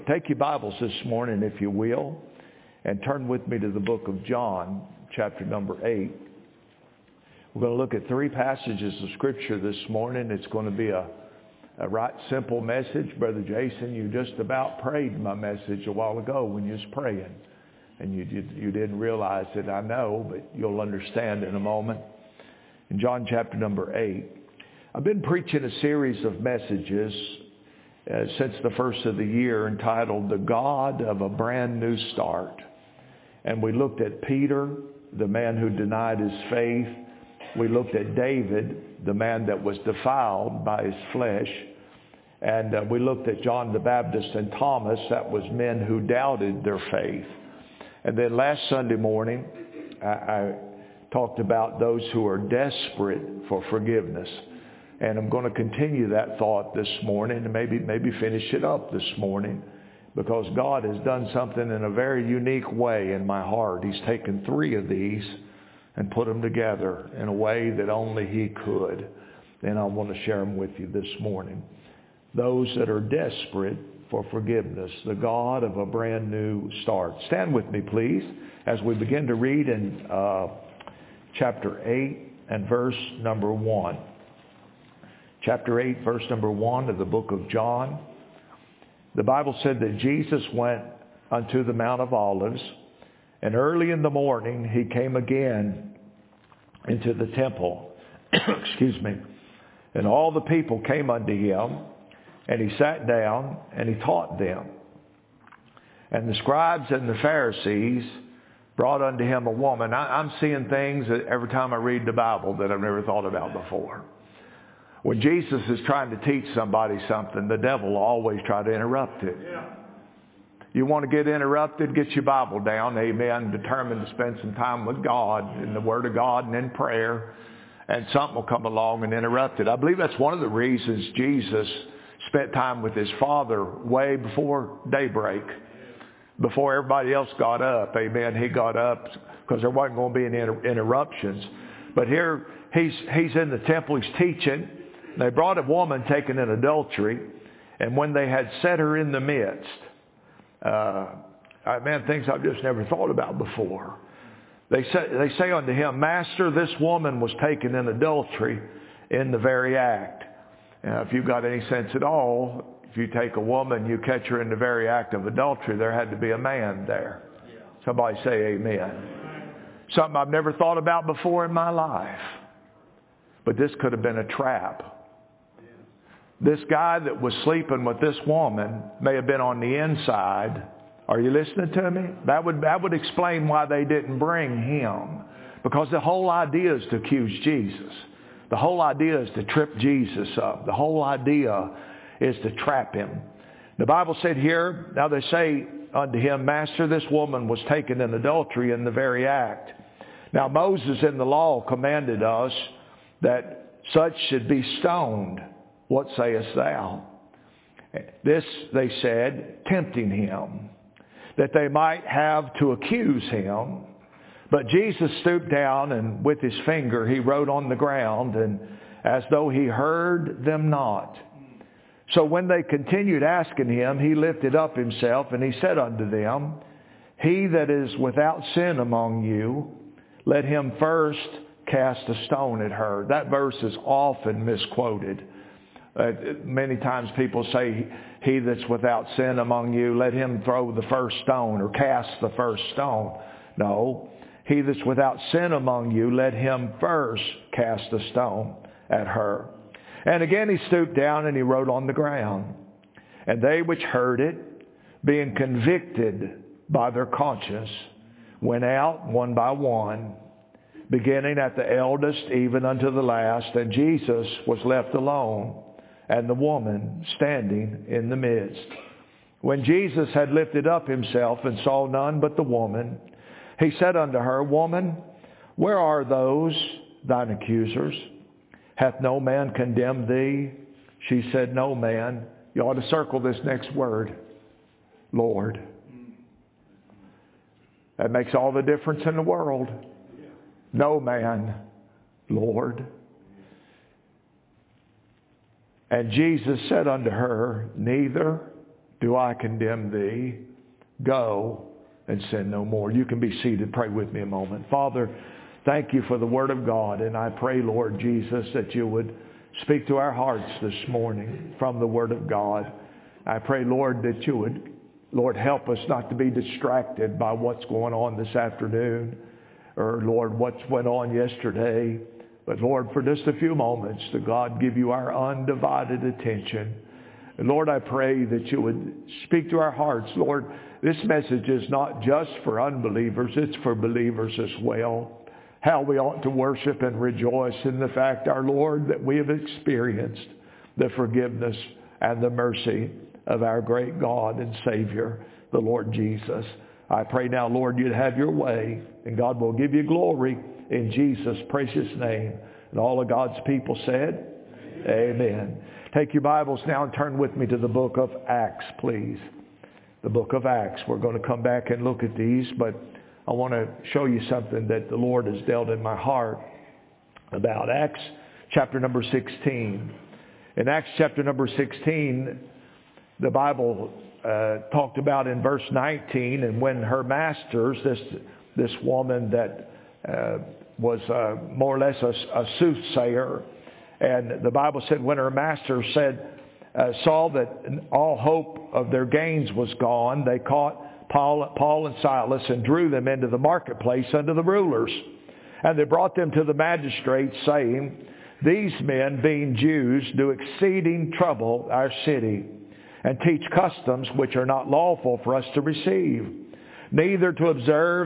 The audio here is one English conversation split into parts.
Take your Bibles this morning, if you will, and turn with me to the book of John, chapter number 8. We're going to look at three passages of Scripture this morning. It's going to be a right simple message. Brother Jason, you just about prayed my message a while ago when you was praying. And you didn't realize it, I know, but you'll understand in a moment. In John chapter number 8, I've been preaching a series of messages since the first of the year entitled The God of a Brand New Start. And we looked at Peter, the man who denied his faith. We looked at David, the man that was defiled by his flesh. And we looked at John the Baptist and Thomas, that was men who doubted their faith. And then last Sunday morning, I talked about those who are desperate for forgiveness. And I'm going to continue that thought this morning and maybe finish it up this morning, because God has done something in a very unique way in my heart. He's taken three of these and put them together in a way that only He could. And I want to share them with you this morning. Those that are desperate for forgiveness, the God of a brand new start. Stand with me, please, as we begin to read in chapter 8 and verse number 1. Chapter 8, verse number 1 of the book of John. The Bible said that Jesus went unto the Mount of Olives, and early in the morning He came again into the temple. Excuse me. And all the people came unto Him, and He sat down, and He taught them. And the scribes and the Pharisees brought unto Him a woman. I'm seeing things every time I read the Bible that I've never thought about before. When Jesus is trying to teach somebody something, the devil will always try to interrupt it. Yeah. You want to get interrupted, get your Bible down, amen, determined to spend some time with God in the Word of God and in prayer, and something will come along and interrupt it. I believe that's one of the reasons Jesus spent time with His Father way before daybreak, before everybody else got up, amen. He got up because there wasn't going to be any interruptions. But here he's in the temple, He's teaching. They brought a woman taken in adultery, and when they had set her in the midst, things I've just never thought about before. They say unto Him, Master, this woman was taken in adultery in the very act. If you've got any sense at all, if you take a woman, you catch her in the very act of adultery, there had to be a man there. Somebody say amen. Something I've never thought about before in my life. But this could have been a trap. This guy that was sleeping with this woman may have been on the inside. Are you listening to me? That would explain why they didn't bring him. Because the whole idea is to accuse Jesus. The whole idea is to trip Jesus up. The whole idea is to trap Him. The Bible said here, now they say unto Him, Master, this woman was taken in adultery in the very act. Now Moses in the law commanded us that such should be stoned. What sayest thou? This, they said, tempting Him, that they might have to accuse Him. But Jesus stooped down, and with His finger He wrote on the ground, and as though He heard them not. So when they continued asking Him, He lifted up Himself, and He said unto them, He that is without sin among you, let him first cast a stone at her. That verse is often misquoted. Many times people say, He that's without sin among you, let him throw the first stone or cast the first stone. No, he that's without sin among you, let him first cast a stone at her. And again He stooped down and He wrote on the ground. And they which heard it, being convicted by their conscience, went out one by one, beginning at the eldest even unto the last. And Jesus was left alone, and the woman standing in the midst. When Jesus had lifted up Himself and saw none but the woman, He said unto her, Woman, where are those thine accusers? Hath no man condemned thee? She said, No man. You ought to circle this next word, Lord. That makes all the difference in the world. No man, Lord. And Jesus said unto her, Neither do I condemn thee? Go and sin no more. You can be seated. Pray with me a moment. Father, thank you for the Word of God. And I pray, Lord Jesus, that you would speak to our hearts this morning from the Word of God. I pray, Lord, that you would, Lord, help us not to be distracted by what's going on this afternoon or, Lord, what's went on yesterday. But, Lord, for just a few moments, to God give you our undivided attention. And, Lord, I pray that you would speak to our hearts. Lord, this message is not just for unbelievers, it's for believers as well. How we ought to worship and rejoice in the fact, our Lord, that we have experienced the forgiveness and the mercy of our great God and Savior, the Lord Jesus. I pray now, Lord, you'd have your way, and God will give you glory in Jesus' precious name. And all of God's people said, Amen. Take your Bibles now and turn with me to the book of Acts, please. The book of Acts. We're going to come back and look at these, but I want to show you something that the Lord has dealt in my heart about. Acts chapter number 16. In Acts chapter number 16, the Bible talked about in verse 19, and when her masters, this woman that was more or less a soothsayer, and the Bible said when her masters saw that all hope of their gains was gone, they caught Paul and Silas and drew them into the marketplace unto the rulers. And they brought them to the magistrates, saying, These men, being Jews, do exceeding trouble our city, and teach customs which are not lawful for us to receive, neither to observe,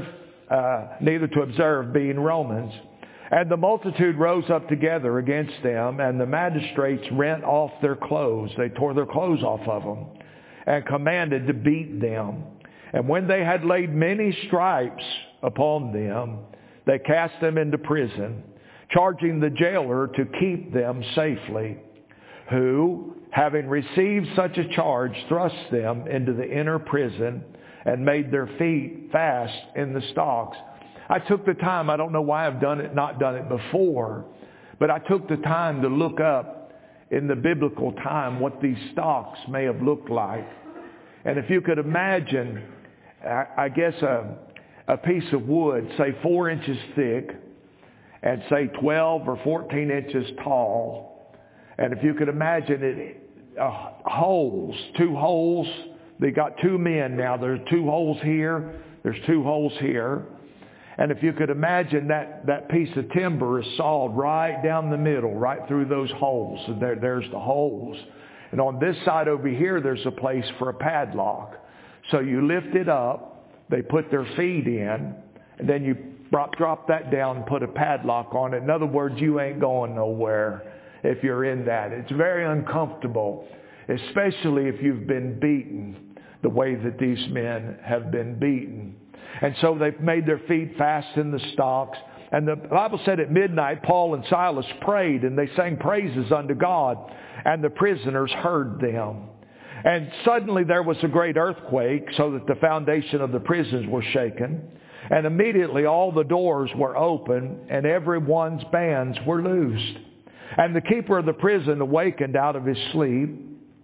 being Romans. And the multitude rose up together against them, and the magistrates rent off their clothes. They tore their clothes off of them, and commanded to beat them. And when they had laid many stripes upon them, they cast them into prison, charging the jailer to keep them safely, who, having received such a charge, thrust them into the inner prison and made their feet fast in the stocks. I took the time, I don't know why I've not done it before, but I took the time to look up in the biblical time what these stocks may have looked like. And if you could imagine, I guess a piece of wood, say 4 inches thick, and say 12 or 14 inches tall. And if you could imagine it, holes, 2 holes. They got 2 men now. There's 2 holes here. There's 2 holes here. And if you could imagine that piece of timber is sawed right down the middle, right through those holes. And there's the holes. And on this side over here, there's a place for a padlock. So you lift it up. They put their feet in. And then you drop that down and put a padlock on it. In other words, you ain't going nowhere if you're in that. It's very uncomfortable, especially if you've been beaten the way that these men have been beaten. And so they've made their feet fast in the stocks. And the Bible said at midnight, Paul and Silas prayed, and they sang praises unto God, and the prisoners heard them. And suddenly there was a great earthquake, so that the foundation of the prisons were shaken. And immediately all the doors were open, and everyone's bands were loosed. And the keeper of the prison awakened out of his sleep,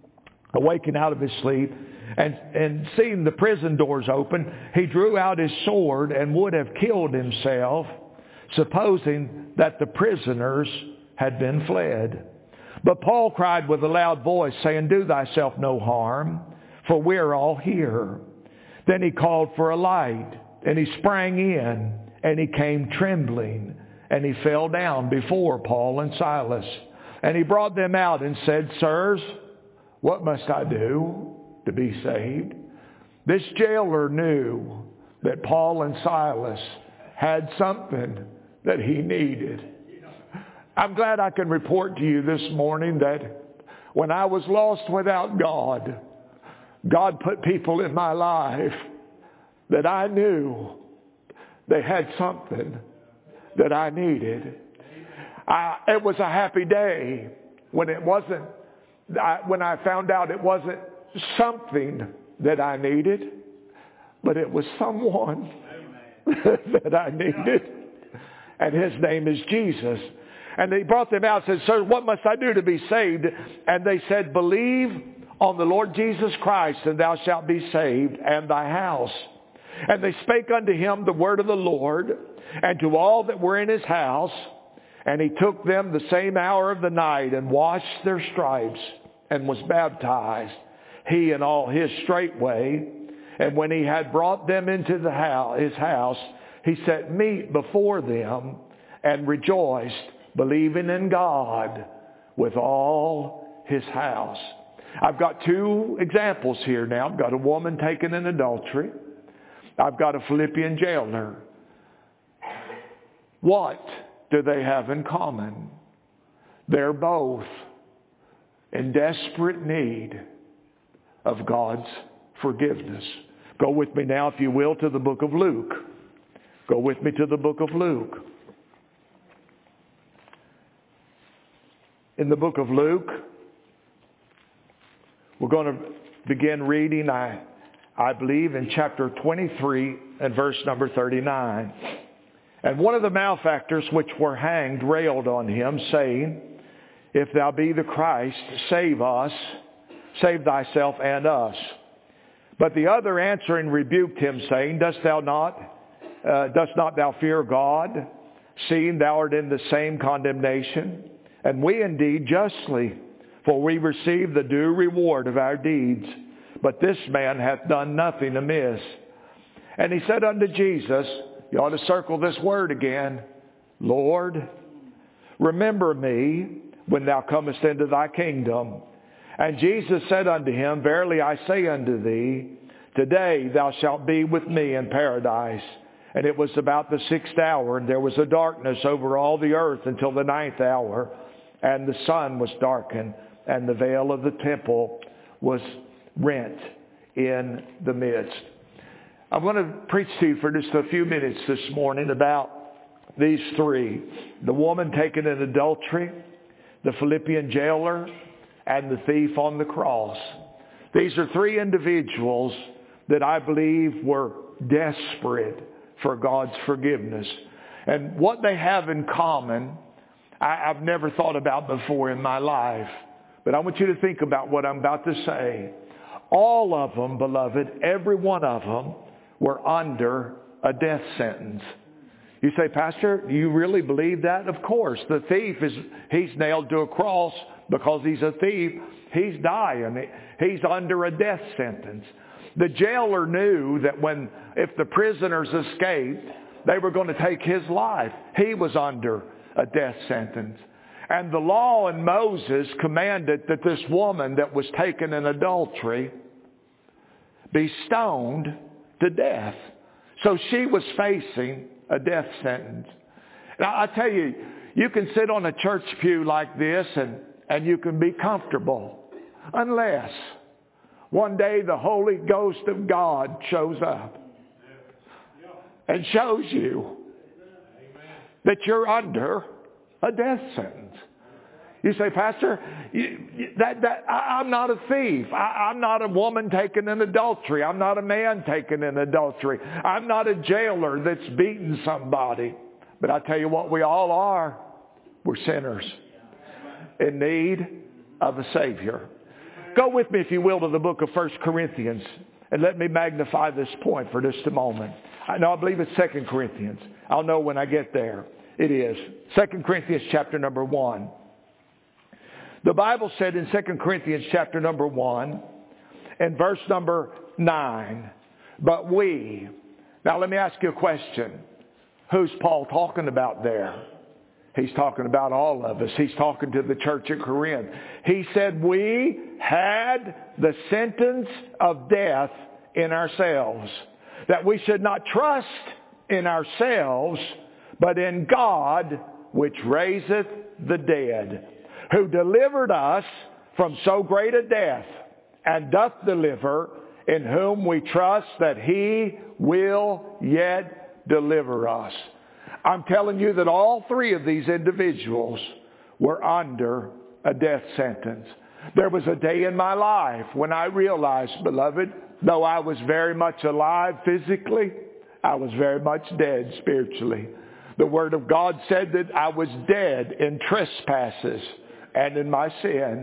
and seeing the prison doors open, he drew out his sword and would have killed himself, supposing that the prisoners had been fled. But Paul cried with a loud voice, saying, Do thyself no harm, for we are all here. Then he called for a light, and he sprang in, and he came trembling, and he fell down before Paul and Silas. And he brought them out and said, Sirs, what must I do to be saved? This jailer knew that Paul and Silas had something that he needed. I'm glad I can report to you this morning that when I was lost without God, God put people in my life that I knew they had something that I needed. It was a happy day when I found out it wasn't something that I needed, but it was someone that I needed. And his name is Jesus. And they brought them out and said, Sir, what must I do to be saved? And they said, Believe on the Lord Jesus Christ, and thou shalt be saved, and thy house. And they spake unto him the word of the Lord, and to all that were in his house. And he took them the same hour of the night, and washed their stripes, and was baptized, he and all his straightway. And when he had brought them into his house, he set meat before them, and rejoiced, believing in God with all his house. I've got two examples here now. I've got a woman taken in adultery. I've got a Philippian jailer. What do they have in common? They're both in desperate need of God's forgiveness. Go with me now, if you will, to the book of Luke. Go with me to the book of Luke. In the book of Luke, we're going to begin reading, I believe, in chapter 23 and verse number 39. And one of the malefactors which were hanged railed on him, saying, If thou be the Christ, save us, save thyself and us. But the other answering rebuked him, saying, Dost not thou fear God, seeing thou art in the same condemnation? And we indeed justly, for we receive the due reward of our deeds. But this man hath done nothing amiss. And he said unto Jesus, you ought to circle this word again, Lord, remember me when thou comest into thy kingdom. And Jesus said unto him, Verily I say unto thee, today thou shalt be with me in paradise. And it was about the 6th hour, and there was a darkness over all the earth until the 9th hour. And the sun was darkened, and the veil of the temple was rent in the midst. I'm going to preach to you for just a few minutes this morning about these three. The woman taken in adultery, the Philippian jailer, and the thief on the cross. These are three individuals that I believe were desperate for God's forgiveness. And what they have in common, I've never thought about before in my life. But I want you to think about what I'm about to say. All of them, beloved, every one of them were under a death sentence. You say, Pastor, do you really believe that? Of course. The thief, he's nailed to a cross because he's a thief. He's dying. He's under a death sentence. The jailer knew that if the prisoners escaped, they were going to take his life. He was under a death sentence. And the law in Moses commanded that this woman that was taken in adultery be stoned to death. So she was facing a death sentence. Now I tell you, you can sit on a church pew like this and you can be comfortable unless one day the Holy Ghost of God shows up and shows you that you're under a death sentence. You say, Pastor, I'm not a thief. I'm not a woman taken in adultery. I'm not a man taken in adultery. I'm not a jailer that's beaten somebody. But I tell you what we all are. We're sinners in need of a Savior. Go with me, if you will, to the book of 1 Corinthians. And let me magnify this point for just a moment. I believe it's 2 Corinthians. I'll know when I get there. It is. 2 Corinthians chapter number 1. The Bible said in 2 Corinthians chapter number 1 and verse number 9, but we. Now let me ask you a question. Who's Paul talking about there? He's talking about all of us. He's talking to the church at Corinth. He said we had the sentence of death in ourselves, that we should not trust in ourselves, but in God, which raiseth the dead, who delivered us from so great a death, and doth deliver, in whom we trust that he will yet deliver us. I'm telling you that all three of these individuals were under a death sentence. There was a day in my life when I realized, beloved, though I was very much alive physically, I was very much dead spiritually. The Word of God said that I was dead in trespasses and in my sin.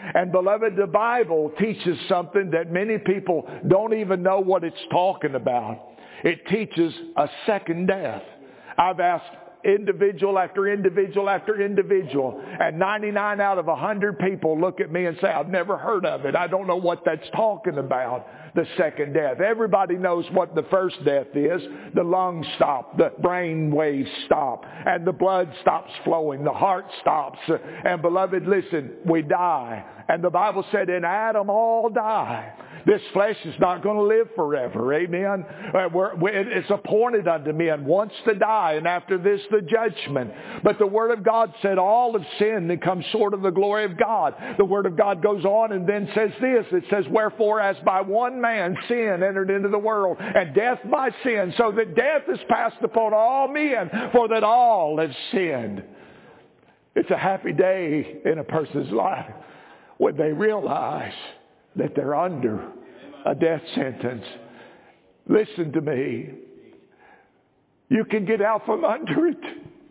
And beloved, the Bible teaches something that many people don't even know what it's talking about. It teaches a second death. I've asked individual after individual after individual, and 99 out of 100 people look at me and say, I've never heard of it. I don't know what that's talking about, the second death. Everybody knows what the first death is. The lungs stop, the brain waves stop, and the blood stops flowing, the heart stops. And beloved, listen, we die. And the Bible said in Adam all die. This flesh is not going to live forever. Amen. It's appointed unto men once to die, and after this the judgment. But the Word of God said all have sinned and come short of the glory of God. The Word of God goes on and then says this. It says, wherefore as by one man sin entered into the world, and death by sin, so that death is passed upon all men, for that all have sinned. It's a happy day in a person's life when they realize that they're under a death sentence. Listen to me. You can get out from under it.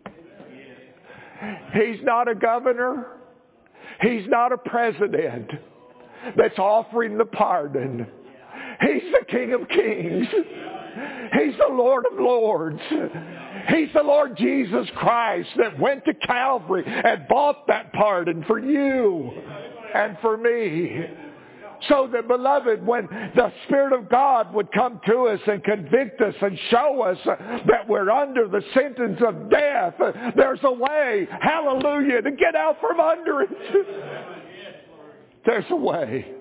He's not a governor. He's not a president that's offering the pardon. He's the King of Kings. He's the Lord of Lords. He's the Lord Jesus Christ that went to Calvary and bought that pardon for you and for me. So that, beloved, when the Spirit of God would come to us and convict us and show us that we're under the sentence of death, there's a way, hallelujah, to get out from under it. There's a way.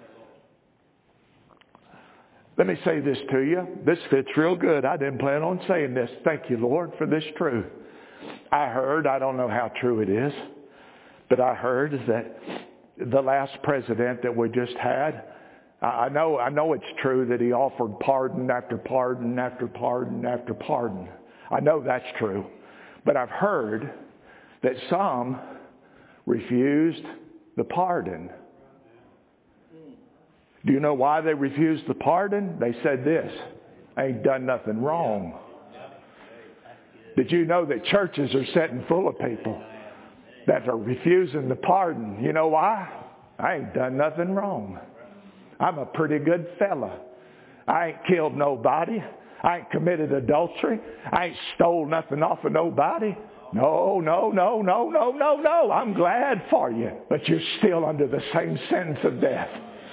Let me say this to you. This fits real good. I didn't plan on saying this. Thank you, Lord, for this truth. I heard, I don't know how true it is, but I heard that the last president that we just had, I know it's true that he offered pardon after pardon after pardon after pardon. I know that's true. But I've heard that some refused the pardon. Do you know why they refused the pardon? They said this, I ain't done nothing wrong. Did you know that churches are sitting full of people that are refusing the pardon? You know why? I ain't done nothing wrong. I'm a pretty good fella. I ain't killed nobody. I ain't committed adultery. I ain't stole nothing off of nobody. No. I'm glad for you. But you're still under the same sentence of death.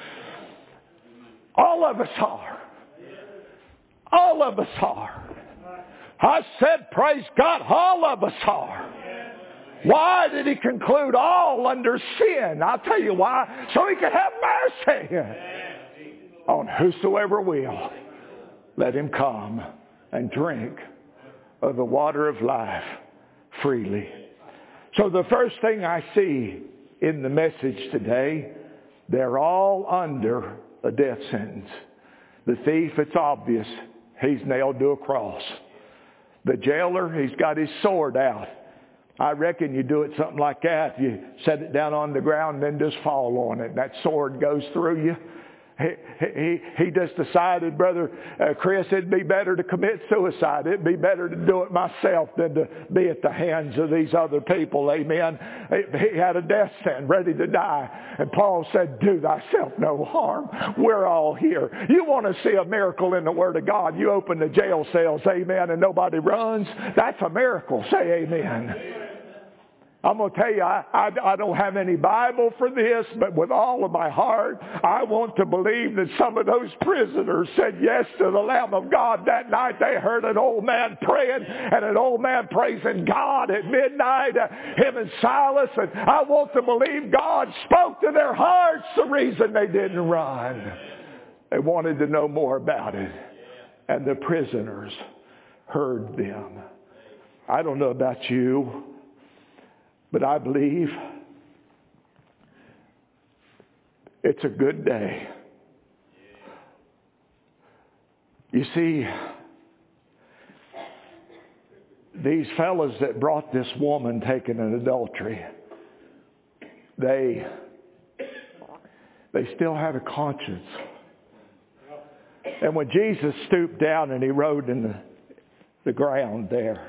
All of us are. All of us are. I said, praise God, all of us are. Why did he conclude all under sin? I'll tell you why. So he could have mercy on whosoever will. Let him come and drink of the water of life freely. So the first thing I see in the message today, they're all under a death sentence. The thief, it's obvious. He's nailed to a cross. The jailer, he's got his sword out. I reckon you do it something like that. You set it down on the ground and then just fall on it. And that sword goes through you. He just decided, Brother Chris, it'd be better to commit suicide. It'd be better to do it myself than to be at the hands of these other people. Amen. He had a death sentence, ready to die. And Paul said, do thyself no harm. We're all here. You want to see a miracle in the Word of God, you open the jail cells, amen, and nobody runs. That's a miracle. Say amen. I'm going to tell you, I don't have any Bible for this, but with all of my heart, I want to believe that some of those prisoners said yes to the Lamb of God that night. They heard an old man praying and an old man praising God at midnight, him and Silas, and I want to believe God spoke to their hearts the reason they didn't run. They wanted to know more about it, and the prisoners heard them. I don't know about you, but I believe it's a good day. You see, these fellas that brought this woman taken in adultery, they still had a conscience. And when Jesus stooped down and he wrote in the ground there,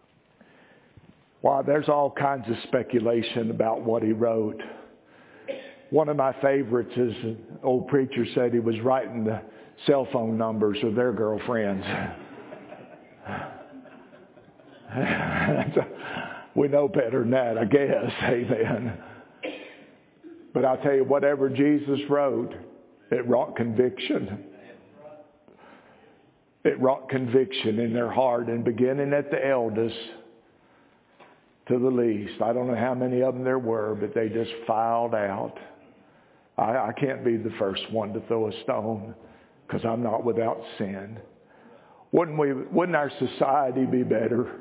why, there's all kinds of speculation about what he wrote. One of my favorites is an old preacher said he was writing the cell phone numbers of their girlfriends. We know better than that, I guess. Amen. But I'll tell you, whatever Jesus wrote, it wrought conviction. It wrought conviction in their heart, and beginning at the eldest to the least. I don't know how many of them there were, but they just filed out. I can't be the first one to throw a stone because I'm not without sin. Wouldn't our society be better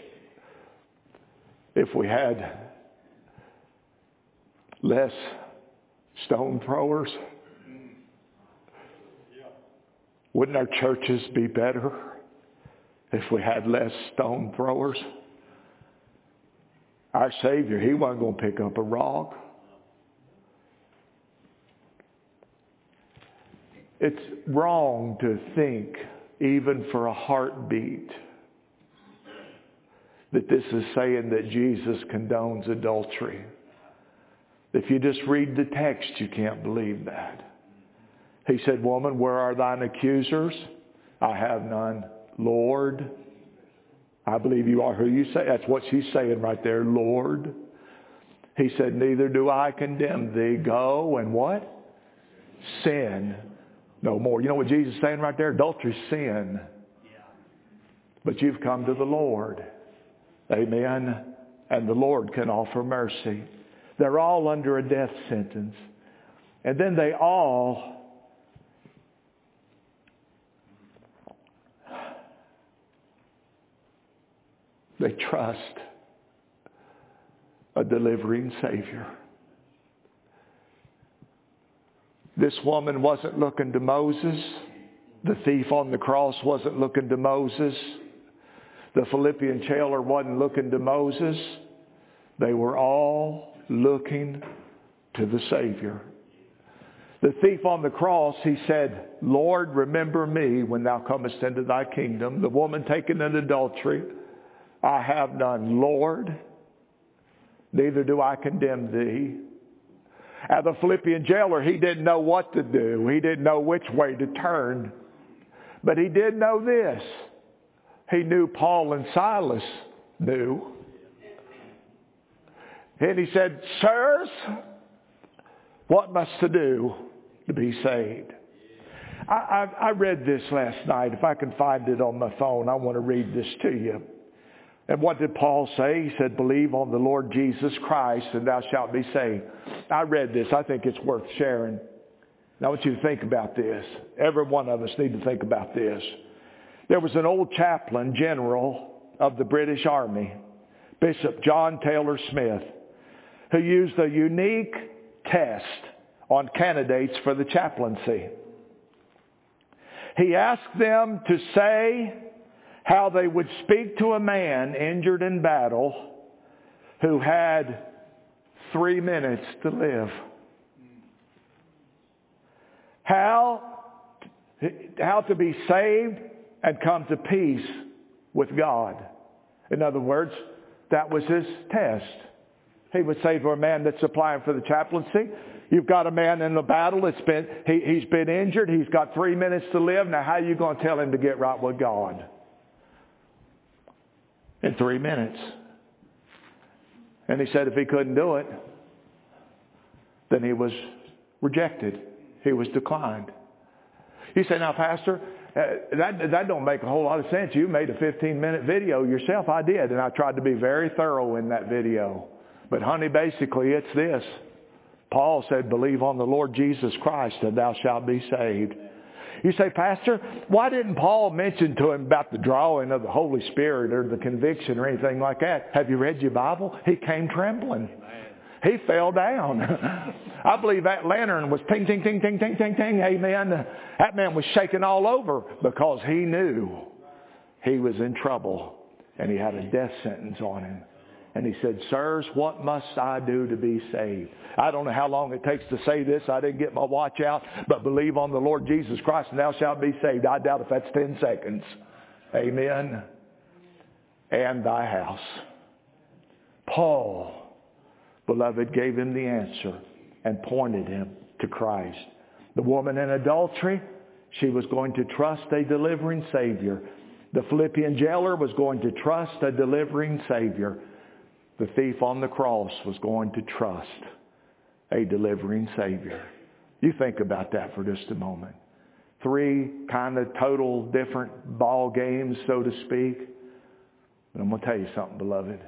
if we had less stone throwers? Wouldn't our churches be better if we had less stone throwers? Our Savior, He wasn't going to pick up a rock. It's wrong to think, even for a heartbeat, that this is saying that Jesus condones adultery. If you just read the text, you can't believe that. He said, woman, where are thine accusers? I have none. Lord, I believe you are who you say. That's what she's saying right there, Lord. He said, neither do I condemn thee. Go and what? Sin no more. You know what Jesus is saying right there? Adultery is sin. But you've come to the Lord. Amen. And the Lord can offer mercy. They're all under a death sentence. And then they trust a delivering Savior. This woman wasn't looking to Moses. The thief on the cross wasn't looking to Moses. The Philippian jailer wasn't looking to Moses. They were all looking to the Savior. The thief on the cross, he said, Lord, remember me when thou comest into thy kingdom. The woman taken in adultery, I have none. Lord, neither do I condemn thee. And the Philippian jailer, he didn't know what to do. He didn't know which way to turn. But he did know this. He knew Paul and Silas knew. And he said, sirs, what must I do to be saved? I read this last night. If I can find it on my phone, I want to read this to you. And what did Paul say? He said, believe on the Lord Jesus Christ and thou shalt be saved. I read this. I think it's worth sharing. Now I want you to think about this. Every one of us need to think about this. There was an old chaplain general of the British Army, Bishop John Taylor Smith, who used a unique test on candidates for the chaplaincy. He asked them to say how they would speak to a man injured in battle who had 3 minutes to live. How to be saved and come to peace with God. In other words, that was his test. He would say to a man that's applying for the chaplaincy, you've got a man in the battle, he's been injured, he's got 3 minutes to live. Now how are you going to tell him to get right with God? In 3 minutes. And he said if he couldn't do it, then he was rejected. He was declined. You say, now Pastor, that don't make a whole lot of sense. You made a 15-minute video yourself. I did, and I tried to be very thorough in that video. But honey, basically it's this. Paul said, believe on the Lord Jesus Christ and thou shalt be saved. You say, Pastor, why didn't Paul mention to him about the drawing of the Holy Spirit or the conviction or anything like that? Have you read your Bible? He came trembling. He fell down. I believe that lantern was ting, ting, ting, ting, ting, ting, ting. Amen. That man was shaking all over because he knew he was in trouble and he had a death sentence on him. And he said, sirs, what must I do to be saved? I don't know how long it takes to say this. I didn't get my watch out. But believe on the Lord Jesus Christ and thou shalt be saved. I doubt if that's 10 seconds. Amen. And thy house. Paul, beloved, gave him the answer. and pointed him to Christ. The woman in adultery, she was going to trust a delivering Savior. The Philippian jailer was going to trust a delivering Savior. The thief on the cross was going to trust a delivering Savior. You think about that for just a moment. 3 kind of total different ball games, so to speak. But I'm going to tell you something, beloved.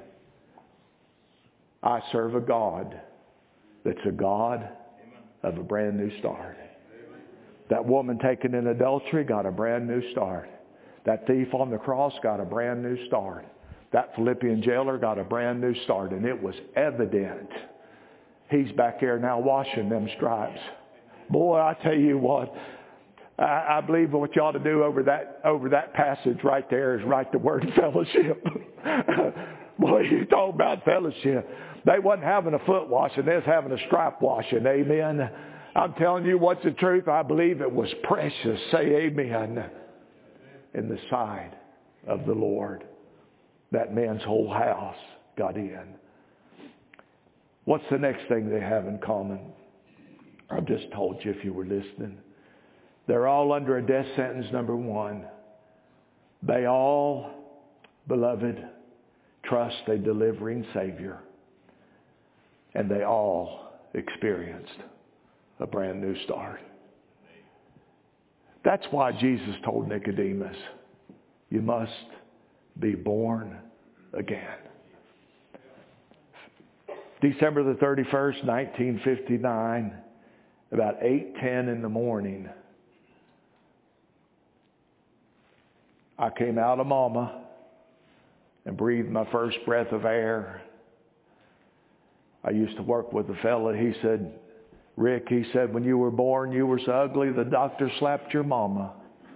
I serve a God that's a God of a brand new start. That woman taken in adultery got a brand new start. That thief on the cross got a brand new start. That Philippian jailer got a brand new start. And it was evident. He's back there now washing them stripes. Boy, I tell you what, I believe what you ought to do over that passage right there is write the word fellowship. Boy, you talk about fellowship. They wasn't having a foot washing, they was having a stripe washing. Amen. I'm telling you what's the truth. I believe it was precious. Say amen. In the sight of the Lord. That man's whole house got in. What's the next thing they have in common? I've just told you if you were listening. They're all under a death sentence, number 1. They all, beloved, trust a delivering Savior. And they all experienced a brand new start. That's why Jesus told Nicodemus, you must be born again. December the 31st, 1959, about 8:10 in the morning, I came out of Mama and breathed my first breath of air. I used to work with a fella. He said, Rick, he said, when you were born, you were so ugly, the doctor slapped your mama.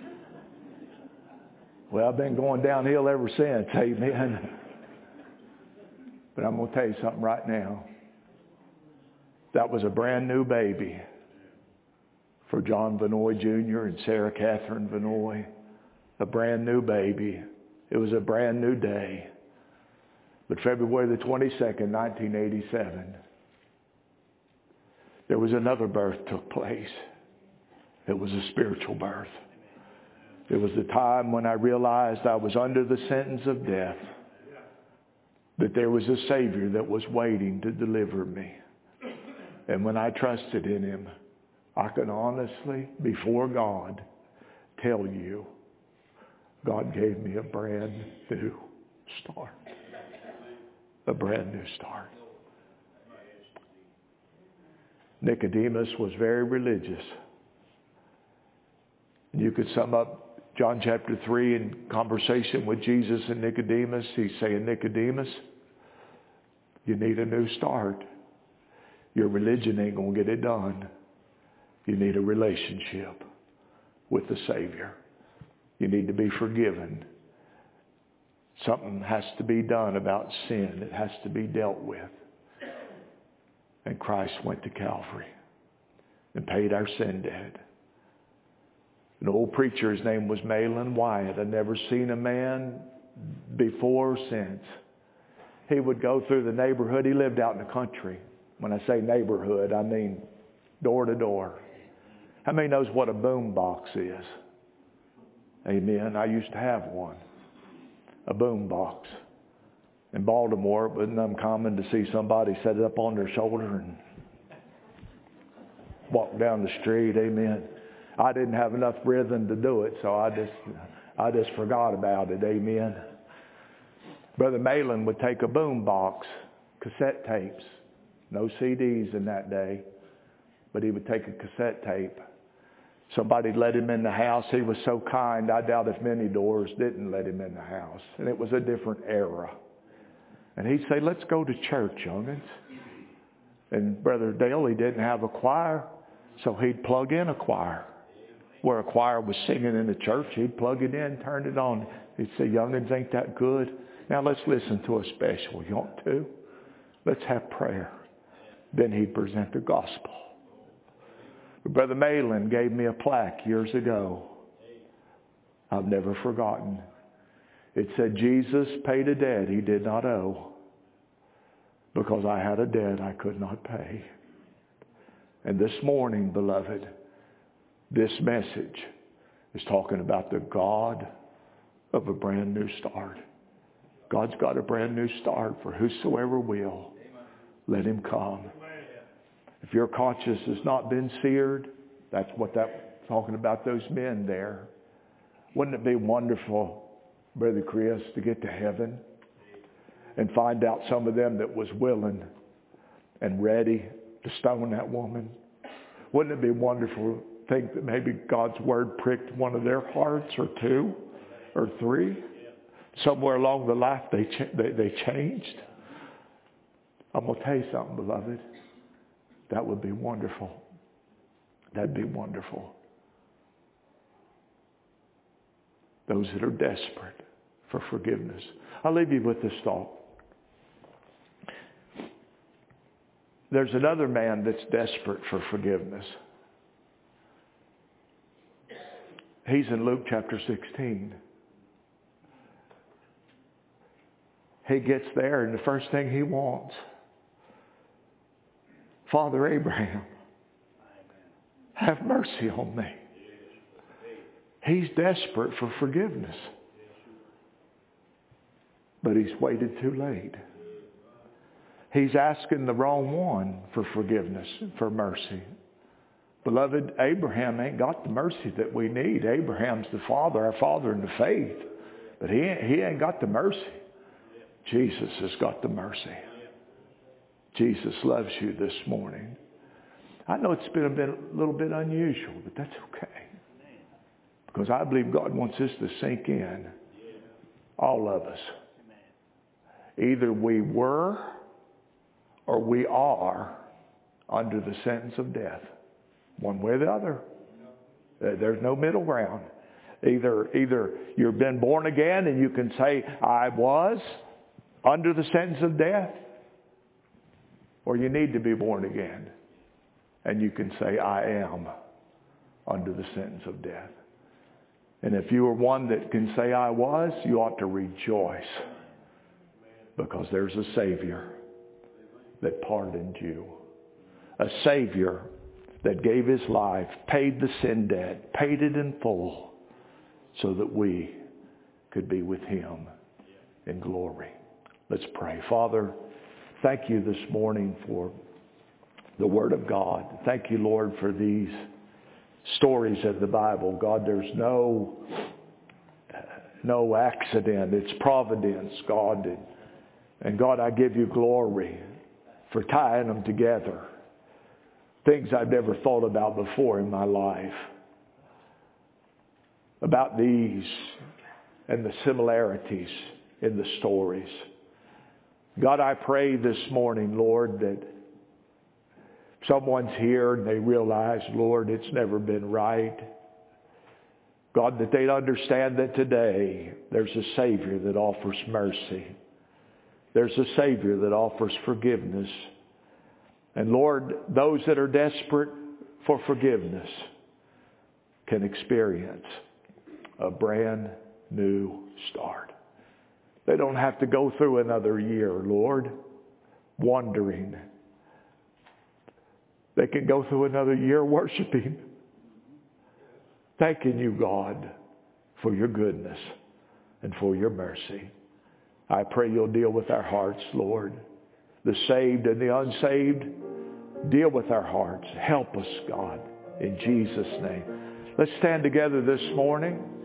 Well, I've been going downhill ever since. Amen. But I'm going to tell you something right now. That was a brand new baby for John Vanoy Jr. and Sarah Catherine Vanoy. A brand new baby. It was a brand new day. But February the 22nd, 1987, there was another birth took place. It was a spiritual birth. It was the time when I realized I was under the sentence of death. That there was a Savior that was waiting to deliver me. And when I trusted in Him, I can honestly, before God, tell you, God gave me a brand new start. A brand new start. Nicodemus was very religious. You could sum up John chapter 3 in conversation with Jesus and Nicodemus. He's saying, Nicodemus, you need a new start. Your religion ain't going to get it done. You need a relationship with the Savior. You need to be forgiven. Something has to be done about sin. It has to be dealt with. And Christ went to Calvary and paid our sin debt. An old preacher, his name was Malin Wyatt. I'd never seen a man before or since. He would go through the neighborhood. He lived out in the country. When I say neighborhood, I mean door to door. How many knows what a boom box is? Amen. I used to have one. A boom box. In Baltimore, it wasn't uncommon to see somebody set it up on their shoulder and walk down the street. Amen. I didn't have enough rhythm to do it, so I just forgot about it. Amen. Brother Malin would take a boom box, cassette tapes, no CDs in that day, but he would take a cassette tape. Somebody let him in the house. He was so kind, I doubt if many doors didn't let him in the house. And it was a different era. And he'd say, let's go to church, young'uns. And Brother Dale, he didn't have a choir, so he'd plug in a choir. Where a choir was singing in the church, he'd plug it in, turn it on. He'd say, young'uns, ain't that good? Now let's listen to a special. You want to? Let's have prayer. Then he'd present the gospel. Brother Malin gave me a plaque years ago. I've never forgotten. It said, Jesus paid a debt He did not owe because I had a debt I could not pay. And this morning, beloved, this message is talking about the God of a brand new start. God's got a brand new start for whosoever will. Let him come. If your conscience has not been seared, that's what that's talking about, those men there. Wouldn't it be wonderful, Brother Chris, to get to heaven and find out some of them that was willing and ready to stone that woman? Wouldn't it be wonderful to think that maybe God's word pricked one of their hearts, or two or three? Somewhere along the life they changed. I'm going to tell you something, beloved. That would be wonderful. That'd be wonderful. Those that are desperate for forgiveness. I'll leave you with this thought. There's another man that's desperate for forgiveness. He's in Luke chapter 16. He gets there and the first thing he wants, Father Abraham, have mercy on me. He's desperate for forgiveness. But he's waited too late. He's asking the wrong one for forgiveness, for mercy. Beloved, Abraham ain't got the mercy that we need. Abraham's the father, our father in the faith. But he ain't got the mercy. Jesus has got the mercy. Jesus loves you this morning. I know it's been a little bit unusual, but that's okay. Because I believe God wants this to sink in. All of us. Either we were or we are under the sentence of death. One way or the other. There's no middle ground. Either you've been born again and you can say, I was under the sentence of death, or you need to be born again and you can say, I am under the sentence of death. And if you are one that can say I was, you ought to rejoice, because there's a Savior that pardoned you. A Savior that gave his life, paid the sin debt, paid it in full, so that we could be with him in glory. Let's pray. Father, thank you this morning for the Word of God. Thank you, Lord, for these stories of the Bible. God, there's no accident. It's providence, God. And God, I give you glory for tying them together. Things I've never thought about before in my life. About these and the similarities in the stories. God, I pray this morning, Lord, that someone's here and they realize, Lord, it's never been right. God, that they'd understand that today there's a Savior that offers mercy. There's a Savior that offers forgiveness. And Lord, those that are desperate for forgiveness can experience a brand new start. They don't have to go through another year, Lord, wandering. They can go through another year worshiping, thanking you, God, for your goodness and for your mercy. I pray you'll deal with our hearts, Lord. The saved and the unsaved, deal with our hearts. Help us, God, in Jesus' name. Let's stand together this morning.